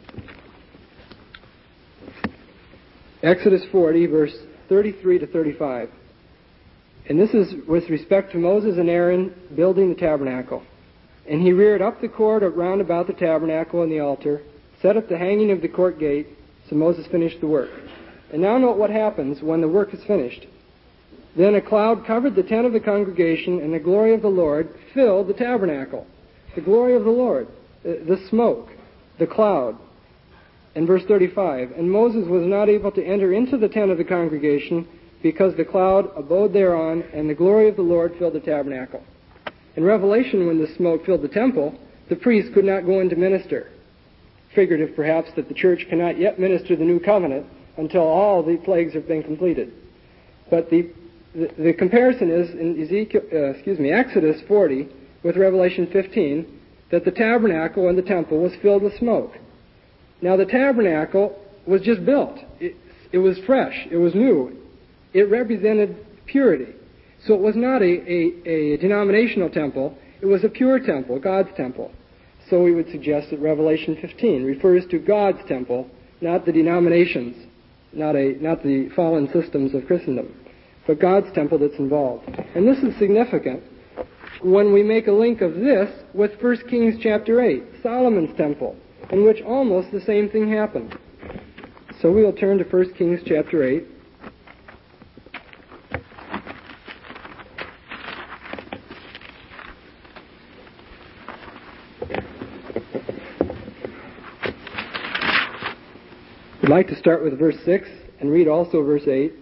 Exodus forty, verse thirty-three to thirty-five. And this is with respect to Moses and Aaron building the tabernacle. And he reared up the court round about the tabernacle and the altar, set up the hanging of the court gate, so Moses finished the work. And now note what happens when the work is finished. Then a cloud covered the tent of the congregation, and the glory of the Lord filled the tabernacle. The glory of the Lord, the smoke, the cloud. And verse thirty-five, and Moses was not able to enter into the tent of the congregation, because the cloud abode thereon, and the glory of the Lord filled the tabernacle. In Revelation, when the smoke filled the temple, the priests could not go in to minister. Figurative, perhaps, that the church cannot yet minister the new covenant until all the plagues have been completed. But the the, the comparison is in Ezekiel, uh, excuse me, Exodus forty with Revelation fifteen, that the tabernacle and the temple was filled with smoke. Now the tabernacle was just built. It, it was fresh. It was new. It represented purity. So it was not a, a, a denominational temple. It was a pure temple, God's temple. So we would suggest that Revelation fifteen refers to God's temple, not the denominations, not, a, not the fallen systems of Christendom, but God's temple that's involved. And this is significant when we make a link of this with First Kings chapter eight, Solomon's temple, in which almost the same thing happened. So we will turn to First Kings chapter eight. I'd like to start with verse six and read also verse eight.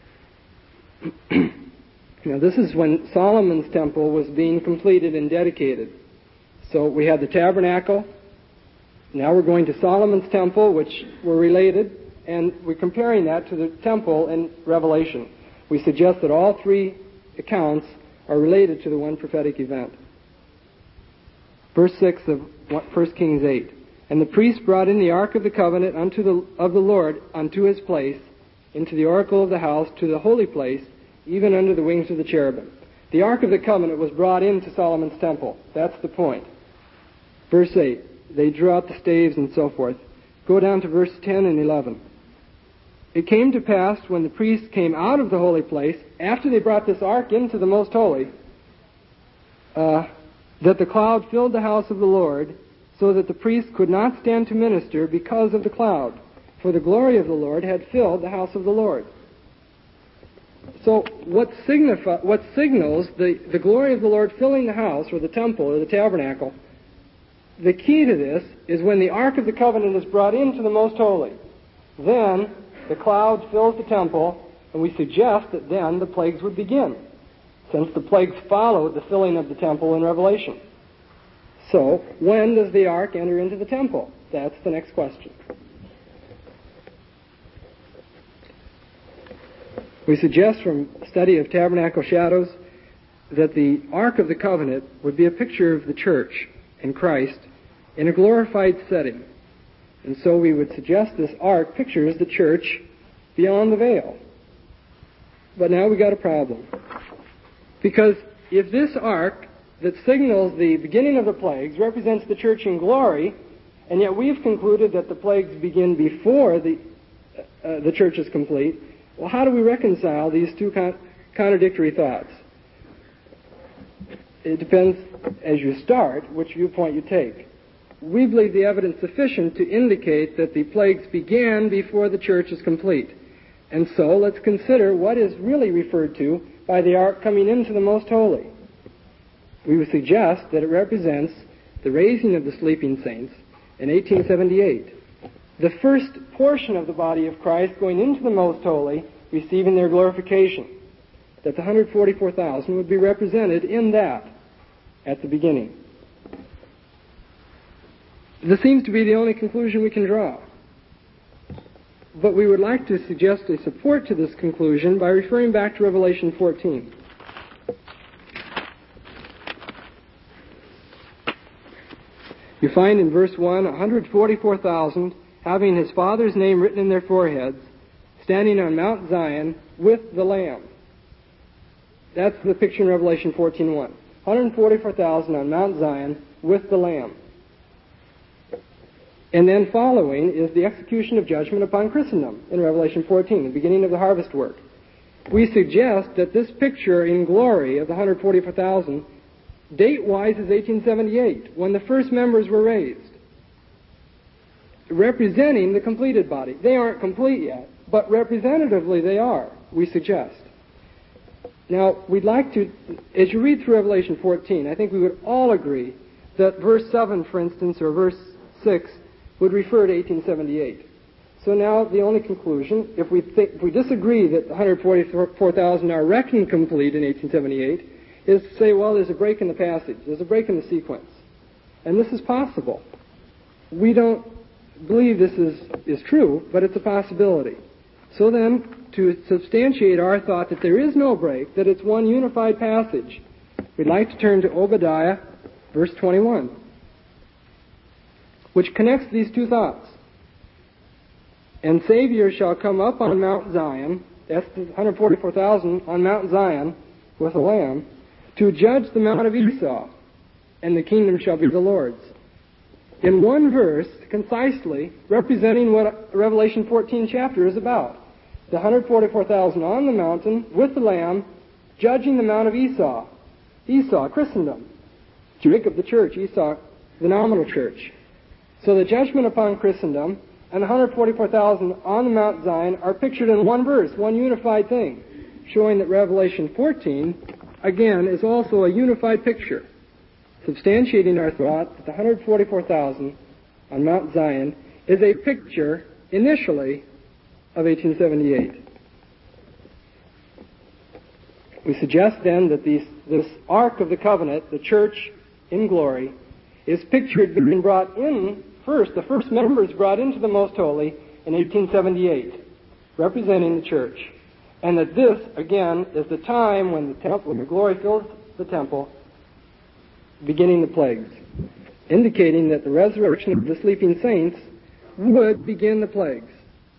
Now this is when Solomon's temple was being completed and dedicated. So we had the tabernacle. Now we're going to Solomon's temple, which were related, and we're comparing that to the temple in Revelation. We suggest that all three accounts are related to the one prophetic event. Verse six of First Kings eight. And the priest brought in the ark of the covenant unto the, of the Lord unto his place, into the oracle of the house, to the holy place, even under the wings of the cherubim. The ark of the covenant was brought into Solomon's temple. That's the point. Verse eight. They drew out the staves and so forth. Go down to verse ten and eleven. It came to pass when the priests came out of the holy place, after they brought this ark into the most holy, uh, that the cloud filled the house of the Lord, so that the priests could not stand to minister because of the cloud, for the glory of the Lord had filled the house of the Lord. So what, signifi- what signals the, the glory of the Lord filling the house, or the temple, or the tabernacle, the key to this is when the Ark of the Covenant is brought into the Most Holy. Then the cloud fills the temple, and we suggest that then the plagues would begin, since the plagues followed the filling of the temple in Revelation. So, when does the Ark enter into the temple? That's the next question. We suggest from study of tabernacle shadows that the Ark of the Covenant would be a picture of the church and Christ in a glorified setting. And so we would suggest this Ark pictures the church beyond the veil. But now we got a problem. Because if this Ark that signals the beginning of the plagues represents the church in glory, and yet we've concluded that the plagues begin before the, uh, the church is complete, well, how do we reconcile these two con- contradictory thoughts? It depends, as you start, which viewpoint you take. We believe the evidence sufficient to indicate that the plagues began before the church is complete. And so let's consider what is really referred to by the Ark coming into the Most Holy. We would suggest that it represents the raising of the sleeping saints in eighteen seventy-eight. The first portion of the body of Christ going into the Most Holy, receiving their glorification. That the one hundred forty-four thousand would be represented in that at the beginning. This seems to be the only conclusion we can draw. But we would like to suggest a support to this conclusion by referring back to Revelation fourteen. You find in verse one, one hundred forty-four thousand having his Father's name written in their foreheads, standing on Mount Zion with the Lamb. That's the picture in Revelation fourteen one. one hundred forty-four thousand on Mount Zion with the Lamb. And then following is the execution of judgment upon Christendom in Revelation fourteen, the beginning of the harvest work. We suggest that this picture in glory of the one hundred forty-four thousand, date-wise, is eighteen seventy-eight, when the first members were raised, representing the completed body. They aren't complete yet, but representatively they are, we suggest. Now, we'd like to, as you read through Revelation fourteen, I think we would all agree that verse seven, for instance, or verse six, would refer to eighteen seventy-eight. So now the only conclusion, if we think, if we disagree that the one hundred forty-four thousand are reckoned complete in eighteen seventy-eight, is to say, well, there's a break in the passage, there's a break in the sequence. And this is possible. We don't believe this is, is true, but it's a possibility. So then, to substantiate our thought that there is no break, that it's one unified passage, we'd like to turn to Obadiah, verse twenty-one, which connects these two thoughts. And Savior shall come up on Mount Zion, that's the one hundred forty-four thousand on Mount Zion with a lamb, to judge the mount of Esau, and the kingdom shall be the Lord's. In one verse, concisely, representing what Revelation fourteen chapter is about. The one hundred forty-four thousand on the mountain with the lamb, judging the mount of Esau. Esau, Christendom. Jacob, the church. Esau, the nominal church. So the judgment upon Christendom and the one hundred forty-four thousand on the Mount Zion are pictured in one verse, one unified thing, showing that Revelation fourteen, again, is also a unified picture, substantiating our thought that the one hundred forty-four thousand on Mount Zion is a picture, initially, of eighteen seventy-eight. We suggest then that these, this Ark of the Covenant, the church in glory, is pictured being brought in first, the first members brought into the Most Holy in eighteen seventy-eight, representing the church. And that this, again, is the time when the temple, when the glory fills the temple, beginning the plagues, indicating that the resurrection of the sleeping saints would begin the plagues.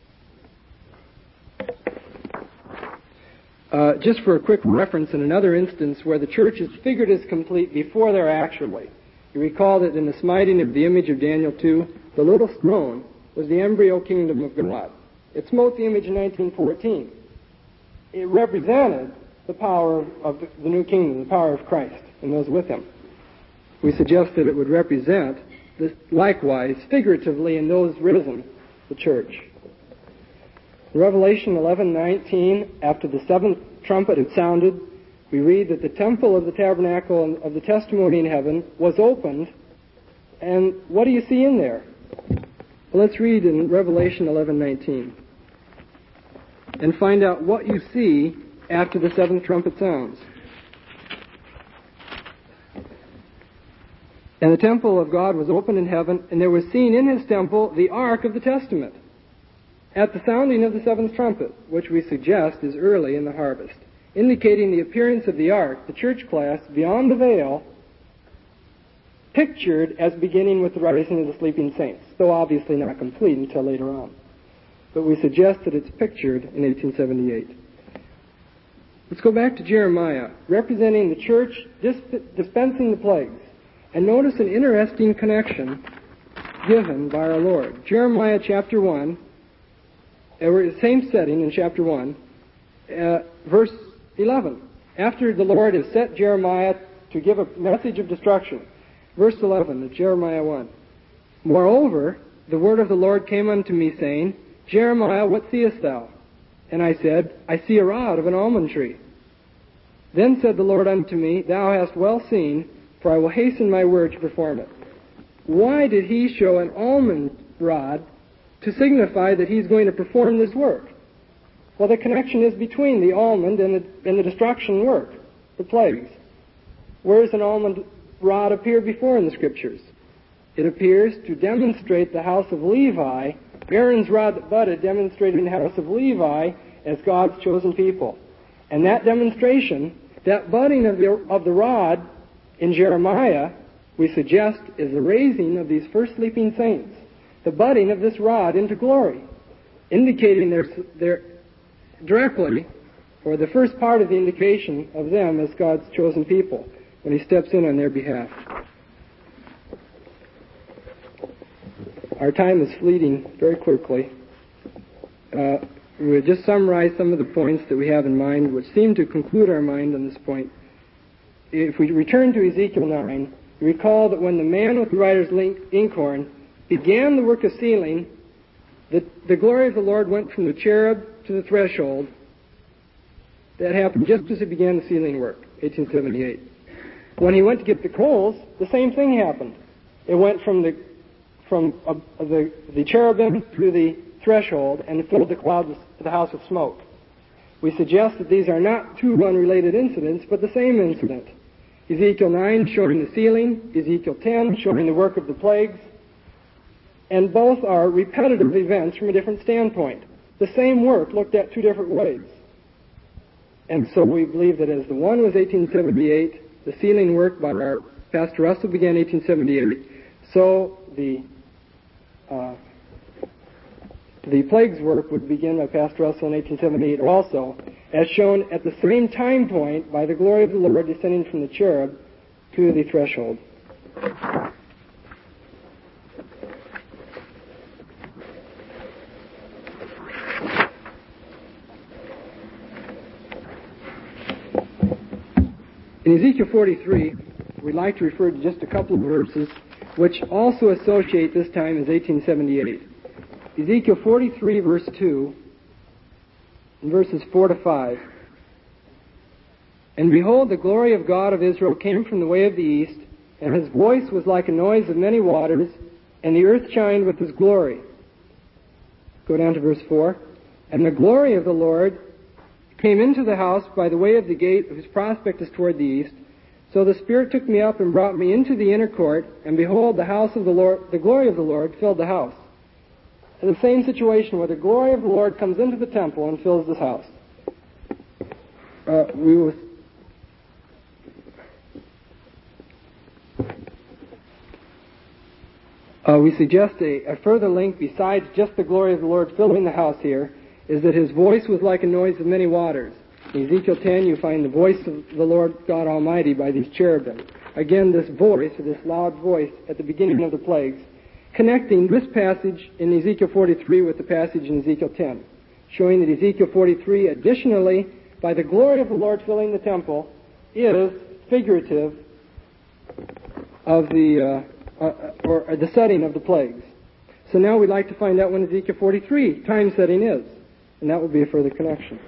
Uh, just for a quick reference, in another instance where the church is figured as complete before they're actually, you recall that in the smiting of the image of Daniel two, the little throne was the embryo kingdom of God. It smote the image in nineteen fourteen. It represented the power of the new kingdom, the power of Christ and those with him. We suggest that it would represent, this, likewise, figuratively in those risen, the church. Revelation eleven nineteen, after the seventh trumpet had sounded, we read that the temple of the tabernacle of the testimony in heaven was opened, And what do you see in there? Well, let's read in Revelation eleven nineteen and find out what you see after the seventh trumpet sounds. And the temple of God was opened in heaven, and there was seen in his temple the ark of the testament, at the sounding of the seventh trumpet, which we suggest is early in the harvest, indicating the appearance of the ark, the church class, beyond the veil, pictured as beginning with the rising of the sleeping saints, though obviously not complete until later on. But we suggest that it's pictured in eighteen seventy-eight. Let's go back to Jeremiah, representing the church disp- dispensing the plagues. And notice an interesting connection given by our Lord. Jeremiah chapter one, or same setting in chapter one, uh, verse eleven. After the Lord has set Jeremiah to give a message of destruction, verse eleven of Jeremiah one. Moreover, the word of the Lord came unto me, saying, Jeremiah, what seest thou? And I said, I see a rod of an almond tree. Then said the Lord unto me, Thou hast well seen, for I will hasten my word to perform it. Why did he show an almond rod to signify that he's going to perform this work? Well, the connection is between the almond and the, and the destruction work, the plagues. Where does an almond rod appear before in the Scriptures? It appears to demonstrate the house of Levi. Aaron's rod that budded demonstrating the house of Levi as God's chosen people. And that demonstration, that budding of the, of the rod in Jeremiah, we suggest is the raising of these first sleeping saints. The budding of this rod into glory, indicating their, their directly, or the first part of the indication of them as God's chosen people when he steps in on their behalf. Our time is fleeting very quickly. Uh, we'll just summarize some of the points that we have in mind, which seem to conclude our mind on this point. If we return to Ezekiel nine, you recall that when the man with the writer's inkhorn began the work of sealing, the, the glory of the Lord went from the cherub to the threshold. That happened just as he began the sealing work, eighteen seventy-eight. When he went to get the coals, the same thing happened. It went from the from uh, the, the cherubim to the threshold and filled the cloud with the house of smoke. We suggest that these are not two unrelated incidents, but the same incident. Ezekiel nine showing the sealing, Ezekiel ten showing the work of the plagues, and both are repetitive events from a different standpoint. The same work looked at two different ways. And so we believe that as the one was eighteen seventy-eight, the sealing work by our Pastor Russell began eighteen seventy-eight, so the uh, the plagues work would begin by Pastor Russell in eighteen seventy-eight also, as shown at the same time point by the glory of the Lord descending from the cherub to the threshold. In Ezekiel forty-three, we'd like to refer to just a couple of verses which also associate this time as eighteen seventy-eight. Ezekiel forty-three, verse two, and verses four to five. And behold, the glory of God of Israel came from the way of the east, and his voice was like a noise of many waters, and the earth shined with his glory. Go down to verse four. And the glory of the Lord came into the house by the way of the gate whose prospect is toward the east. So the Spirit took me up and brought me into the inner court, and behold, the house of the Lord, the glory of the Lord filled the house. In the same situation where the glory of the Lord comes into the temple and fills this house. Uh, we will uh, we suggest a, a further link besides just the glory of the Lord filling the house here, is that his voice was like a noise of many waters. In Ezekiel ten, you find the voice of the Lord God Almighty by these cherubim. Again, this voice, this loud voice at the beginning of the plagues, connecting this passage in Ezekiel forty-three with the passage in Ezekiel ten, showing that Ezekiel forty-three, additionally, by the glory of the Lord filling the temple, is figurative of the, uh, uh, or, or the setting of the plagues. So now we'd like to find out when Ezekiel forty-three time setting is, and that would be a further connection.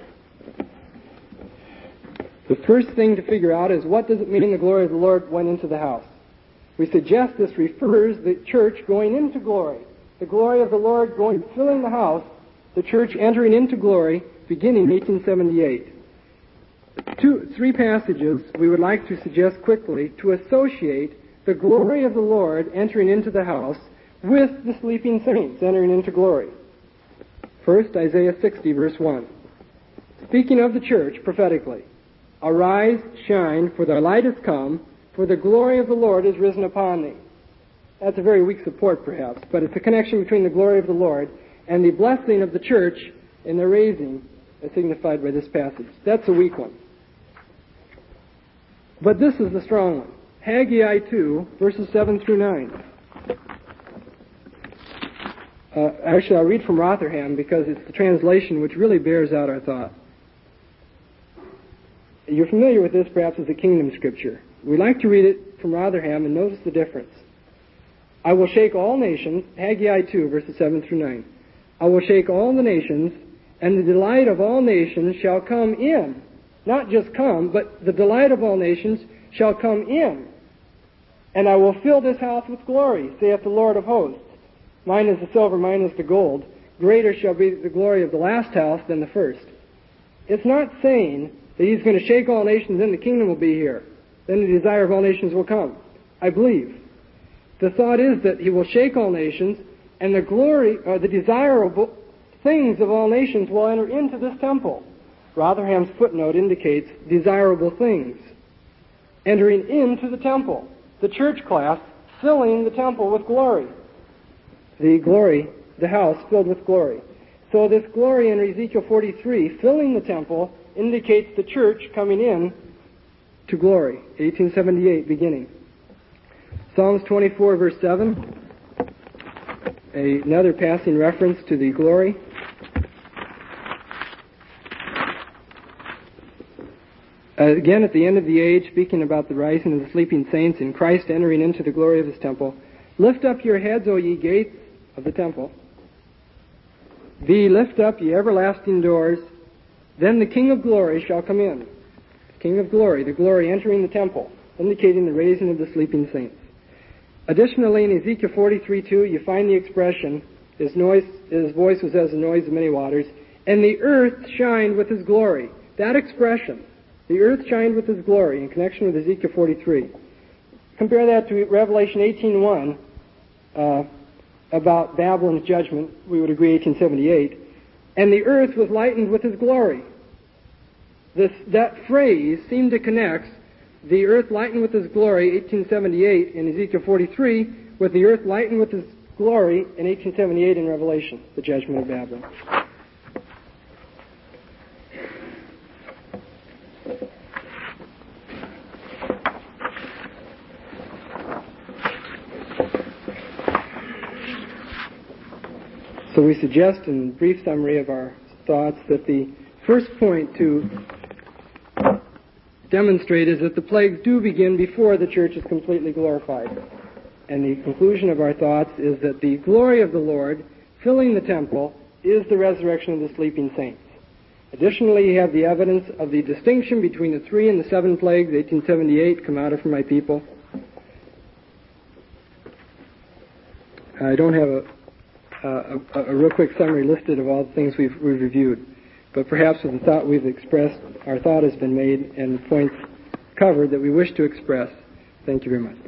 The first thing to figure out is what does it mean the glory of the Lord went into the house? We suggest this refers the church going into glory. The glory of the Lord going, filling the house, the church entering into glory, beginning in eighteen seventy-eight. Two, three passages we would like to suggest quickly to associate the glory of the Lord entering into the house with the sleeping saints entering into glory. First, Isaiah sixty, verse one. Speaking of the church prophetically, "Arise, shine, for thy light is come, for the glory of the Lord is risen upon thee." That's a very weak support, perhaps, but it's a connection between the glory of the Lord and the blessing of the church in the raising, as signified by this passage. That's a weak one. But this is the strong one. Haggai two, verses seven through nine. Uh, actually, I'll read from Rotherham because it's the translation which really bears out our thought. You're familiar with this perhaps as a kingdom scripture. We like to read it from Rotherham and notice the difference. "I will shake all nations," Haggai two, verses seven through nine. "I will shake all the nations, and the delight of all nations shall come in." Not just come, but the delight of all nations shall come in. "And I will fill this house with glory, saith the Lord of hosts. Mine is the silver, mine is the gold. Greater shall be the glory of the last house than the first." It's not saying that he's going to shake all nations, then the kingdom will be here. Then the desire of all nations will come. I believe. The thought is that he will shake all nations, and the glory, or the desirable things of all nations will enter into this temple. Rotherham's footnote indicates desirable things entering into the temple. The church class filling the temple with glory. The glory, the house filled with glory. So this glory in Ezekiel forty-three, filling the temple, indicates the church coming in to glory. eighteen seventy-eight beginning. Psalms twenty-four, verse seven. Another passing reference to the glory. Uh, again, at the end of the age, speaking about the rising of the sleeping saints and Christ entering into the glory of his temple, "Lift up your heads, O ye gates of the temple. Be lift up, ye everlasting doors. Then the King of glory shall come in." King of glory, the glory entering the temple, indicating the raising of the sleeping saints. Additionally, in Ezekiel forty-three two, you find the expression, his, noise, his voice was as the noise of many waters, "and the earth shined with his glory." That expression, the earth shined with his glory, in connection with Ezekiel forty-three. Compare that to Revelation eighteen one, uh, about Babylon's judgment. We would agree eighteen seventy-eight. "And the earth was lightened with his glory." This, that phrase seemed to connect the earth lightened with his glory, eighteen seventy-eight in Ezekiel forty-three, with the earth lightened with his glory in eighteen seventy-eight in Revelation, the judgment of Babylon. So we suggest in brief summary of our thoughts that the first point to demonstrate is that the plagues do begin before the church is completely glorified. And the conclusion of our thoughts is that the glory of the Lord filling the temple is the resurrection of the sleeping saints. Additionally, you have the evidence of the distinction between the three and the seven plagues, eighteen seventy-eight, "Come out of from my people." I don't have a Uh, a, a real quick summary listed of all the things we've, we've reviewed. But perhaps with the thought we've expressed, our thought has been made and the points covered that we wish to express. Thank you very much.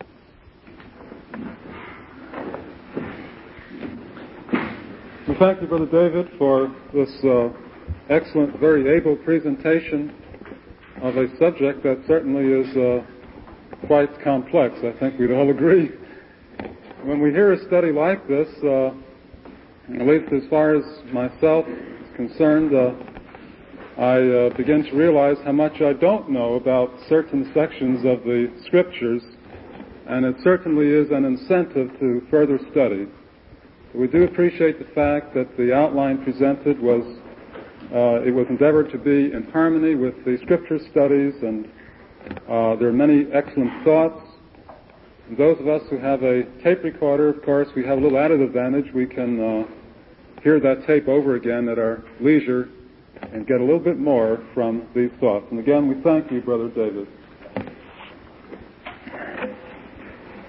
Well, thank you, Brother David, for this uh, excellent, very able presentation of a subject that certainly is uh, quite complex. I think we'd all agree. When we hear a study like this, uh, at least as far as myself is concerned, uh, I uh, begin to realize how much I don't know about certain sections of the Scriptures, and it certainly is an incentive to further study. We do appreciate the fact that the outline presented was, uh, it was endeavored to be in harmony with the Scripture studies, and uh, there are many excellent thoughts. And those of us who have a tape recorder, of course, we have a little added advantage. We can uh, hear that tape over again at our leisure and get a little bit more from these thoughts. And again, we thank you, Brother David.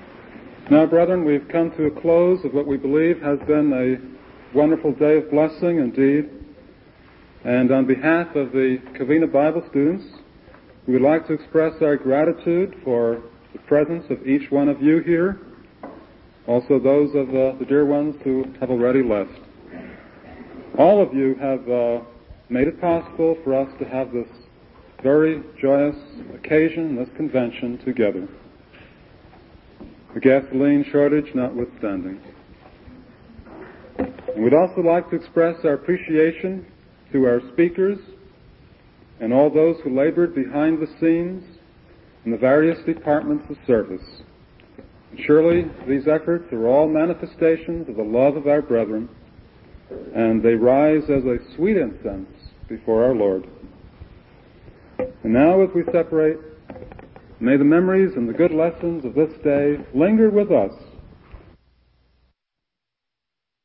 Now, brethren, we've come to a close of what we believe has been a wonderful day of blessing indeed. And on behalf of the Covina Bible students, we would like to express our gratitude for the presence of each one of you here, also those of uh, the dear ones who have already left. All of you have uh, made it possible for us to have this very joyous occasion, this convention together. The gasoline shortage notwithstanding. And we'd also like to express our appreciation to our speakers and all those who labored behind the scenes in the various departments of service. And surely these efforts are all manifestations of the love of our brethren, and they rise as a sweet incense before our Lord. And now as we separate, may the memories and the good lessons of this day linger with us